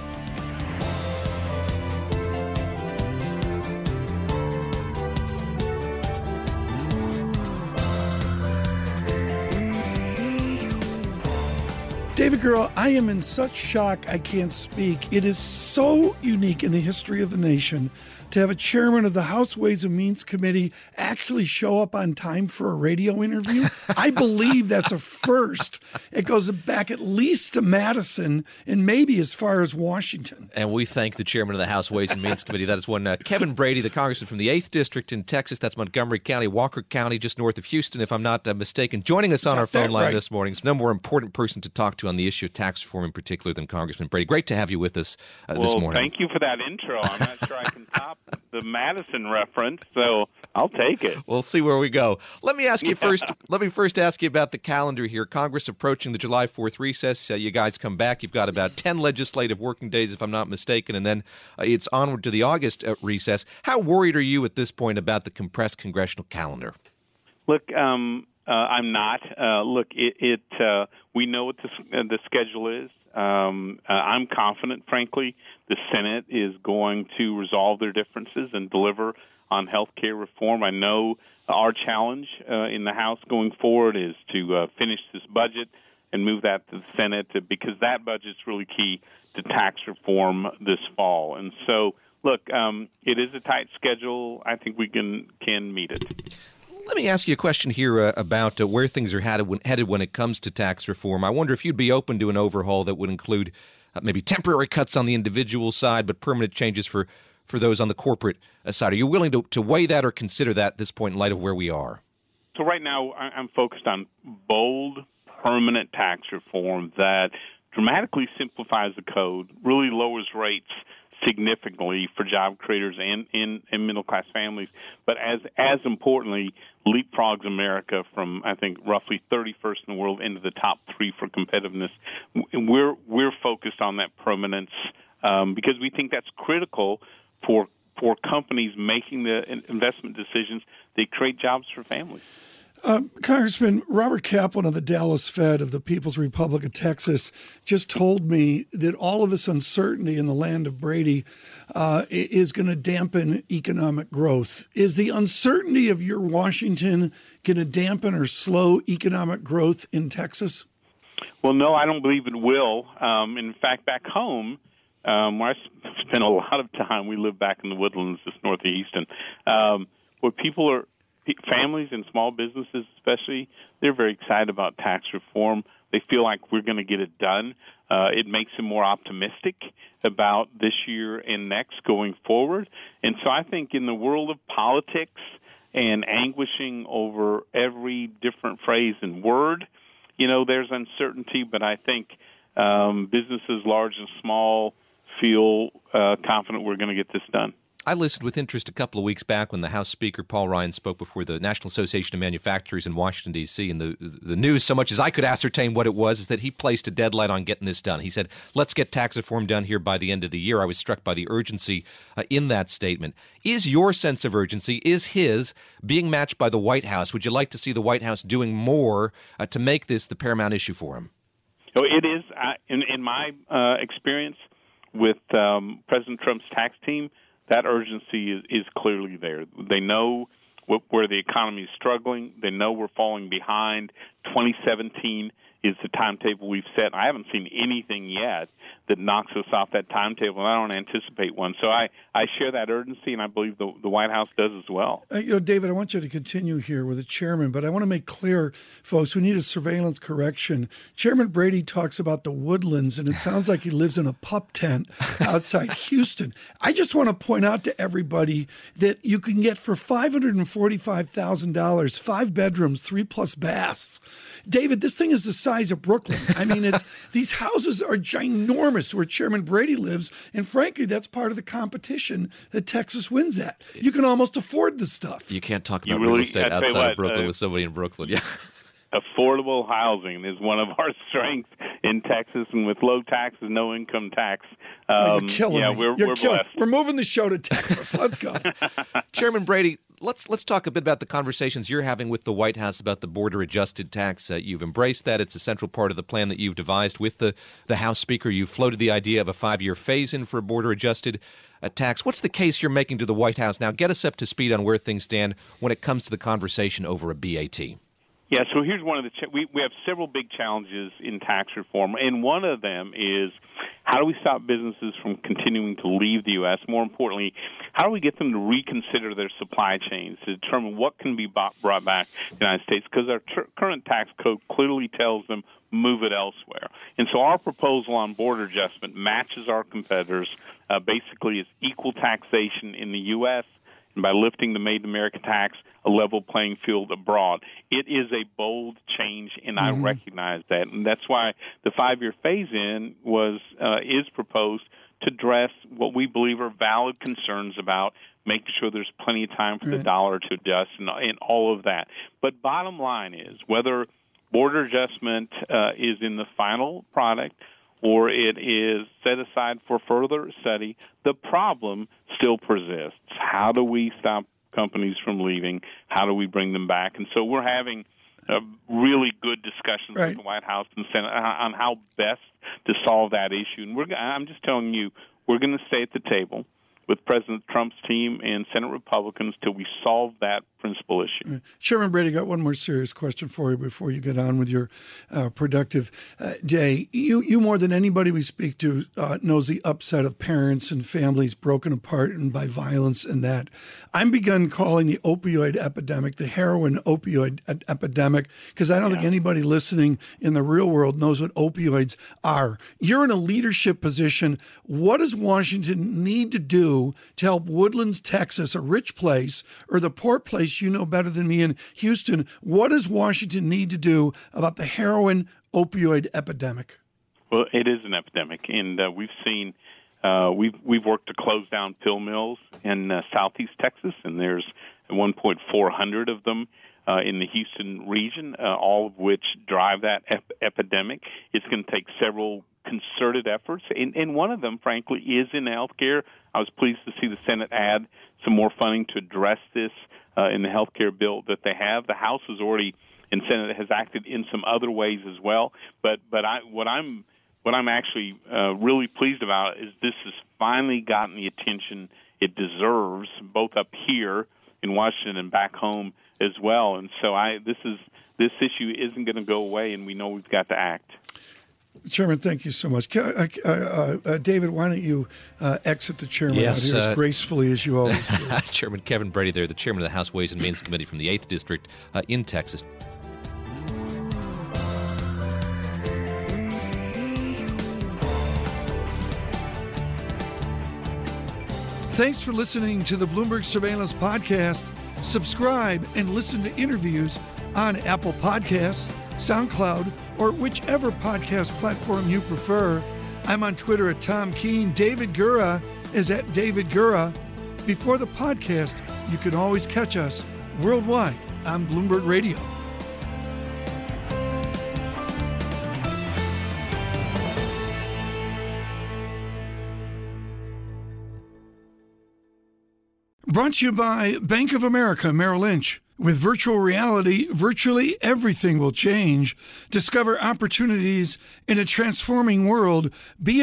David Gura, I am in such shock I can't speak. It is so unique in the history of the nation to have a chairman of the House Ways and Means Committee actually show up on time for a radio interview. I believe that's a first. It goes back at least to Madison and maybe as far as Washington. And we thank the chairman of the House Ways and Means Committee. That is one Kevin Brady, the congressman from the 8th District in Texas. That's Montgomery County, Walker County, just north of Houston, if I'm not mistaken. Joining us on our phone line this morning is no more important person to talk to on the issue of tax reform in particular than Congressman Brady. Great to have you with us this morning. Well, thank you for that intro. I'm not sure I can top the Madison reference, so I'll take it. We'll see where we go. Let me ask you first. Let me first ask you about the calendar here. Congress approaching the July 4th recess. You guys come back. You've got about 10 legislative working days, if I'm not mistaken, and then it's onward to the August recess. How worried are you at this point about the compressed congressional calendar? Look, I'm not. We know what the schedule is. I'm confident, frankly, the Senate is going to resolve their differences and deliver on health care reform. I know our challenge in the House going forward is to finish this budget and move that to the Senate because that budget's really key to tax reform this fall. And so, look, it is a tight schedule. I think we can meet it. Let me ask you a question here about where things are headed when it comes to tax reform. I wonder if you'd be open to an overhaul that would include maybe temporary cuts on the individual side, but permanent changes for those on the corporate side. Are you willing to weigh that or consider that at this point in light of where we are? So right now I'm focused on bold, permanent tax reform that dramatically simplifies the code, really lowers rates significantly for job creators and middle-class families, but as importantly, leapfrogs America from, I think, roughly 31st in the world into the top 3 for competitiveness. We're focused on that permanence because we think that's critical for companies making the investment decisions. They create jobs for families. Congressman Robert Kaplan of the Dallas Fed of the People's Republic of Texas just told me that all of this uncertainty in the land of Brady is going to dampen economic growth. Is the uncertainty of your Washington going to dampen or slow economic growth in Texas? Well, no, I don't believe it will. In fact, back home, where I spent a lot of time, we live back in the Woodlands, just north of Houston, where people are, families and small businesses especially, they're very excited about tax reform. They feel like we're going to get it done. It makes them more optimistic about this year and next going forward. And so I think in the world of politics and anguishing over every different phrase and word, there's uncertainty, but I think businesses large and small feel confident we're going to get this done. I listened with interest a couple of weeks back when the House Speaker, Paul Ryan, spoke before the National Association of Manufacturers in Washington, D.C., and the news, so much as I could ascertain what it was, is that he placed a deadline on getting this done. He said, let's get tax reform done here by the end of the year. I was struck by the urgency in that statement. Is your sense of urgency, is his, being matched by the White House? Would you like to see the White House doing more to make this the paramount issue for him? Oh, it is. In my experience with President Trump's tax team, that urgency is clearly there. They know where the economy is struggling. They know we're falling behind. 2017 is the timetable we've set. I haven't seen anything yet that knocks us off that timetable, and I don't anticipate one. So I share that urgency, and I believe the White House does as well. David, I want you to continue here with the chairman, but I want to make clear, folks, we need a surveillance correction. Chairman Brady talks about the Woodlands, and it sounds like he lives in a pup tent outside Houston. I just want to point out to everybody that you can get for $545,000, 5 bedrooms, 3+ baths. David, this thing is the size of Brooklyn. I mean, these houses are ginormous where Chairman Brady lives, and frankly, that's part of the competition that Texas wins at. You can almost afford this stuff. You can't talk about real estate outside of Brooklyn with somebody in Brooklyn. Yeah. Affordable housing is one of our strengths in Texas, and with low taxes, no income tax. You're killing me. We're blessed. We're moving the show to Texas. Let's go. Chairman Brady, let's talk a bit about the conversations you're having with the White House about the border-adjusted tax. You've embraced that. It's a central part of the plan that you've devised with the House Speaker. You've floated the idea of a 5-year phase-in for a border-adjusted tax. What's the case you're making to the White House now? Get us up to speed on where things stand when it comes to the conversation over a BAT. Yeah, so here's one of the we have several big challenges in tax reform, and one of them is how do we stop businesses from continuing to leave the U.S.? More importantly, how do we get them to reconsider their supply chains to determine what can be brought back to the United States? Because our current tax code clearly tells them move it elsewhere. And so our proposal on border adjustment matches our competitors. Basically, it's equal taxation in the U.S., and by lifting the Made in America tax, a level playing field abroad. It is a bold change, and I recognize that. And that's why the 5-year phase-in is proposed to address what we believe are valid concerns about making sure there's plenty of time for the dollar to adjust and all of that. But bottom line is, whether border adjustment is in the final product or it is set aside for further study, the problem still persists. How do we stop companies from leaving? How do we bring them back? And so we're having really good discussions with the White House and Senate on how best to solve that issue. And I'm just telling you, we're going to stay at the table with President Trump's team and Senate Republicans till we solve that principal issue. Chairman Brady, got one more serious question for you before you get on with your productive day. You more than anybody we speak to knows the upset of parents and families broken apart and by violence and that. I'm begun calling the opioid epidemic the heroin opioid epidemic because I don't think anybody listening in the real world knows what opioids are. You're in a leadership position. What does Washington need to do to help Woodlands, Texas, a rich place, or the poor place you know better than me in Houston? What does Washington need to do about the heroin opioid epidemic? Well, it is an epidemic, and we've seen we've worked to close down pill mills in southeast Texas, and there's 1,400 of them in the Houston region, all of which drive that epidemic. It's going to take several concerted efforts, and one of them, frankly, is in healthcare. I was pleased to see the Senate add some more funding to address this in the healthcare bill that they have. The House has already, and Senate has acted in some other ways as well. But what I'm actually really pleased about is this has finally gotten the attention it deserves, both up here in Washington and back home as well. And so this issue isn't going to go away, and we know we've got to act. Chairman, thank you so much. David, why don't you exit the chairman out here as gracefully as you always do. Chairman Kevin Brady there, the chairman of the House Ways and Means Committee from the 8th District in Texas. Thanks for listening to the Bloomberg Surveillance Podcast. Subscribe and listen to interviews on Apple Podcasts, SoundCloud, or whichever podcast platform you prefer. I'm on Twitter at Tom Keene. David Gura is at David Gura. Before the podcast, you can always catch us worldwide on Bloomberg Radio. Brought to you by Bank of America Merrill Lynch. With virtual reality, virtually everything will change. Discover opportunities in a transforming world.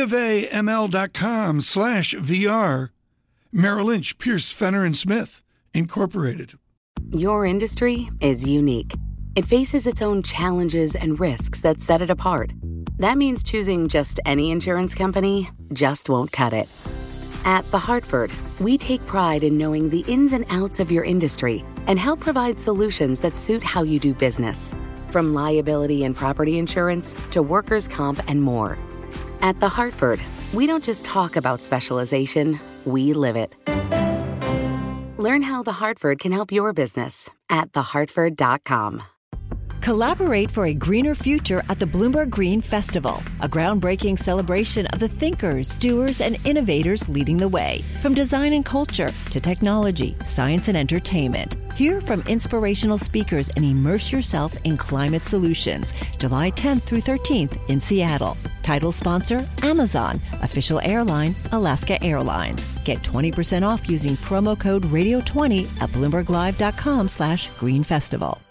BofAML.com/VR. Merrill Lynch, Pierce, Fenner & Smith, Incorporated. Your industry is unique. It faces its own challenges and risks that set it apart. That means choosing just any insurance company just won't cut it. At The Hartford, we take pride in knowing the ins and outs of your industry and help provide solutions that suit how you do business. From liability and property insurance to workers' comp and more. At The Hartford, we don't just talk about specialization, we live it. Learn how The Hartford can help your business at thehartford.com. Collaborate for a greener future at the Bloomberg Green Festival, a groundbreaking celebration of the thinkers, doers, and innovators leading the way. From design and culture to technology, science, and entertainment. Hear from inspirational speakers and immerse yourself in climate solutions. July 10th through 13th in Seattle. Title sponsor, Amazon. Official airline, Alaska Airlines. Get 20% off using promo code radio20 at BloombergLive.com/Green Festival.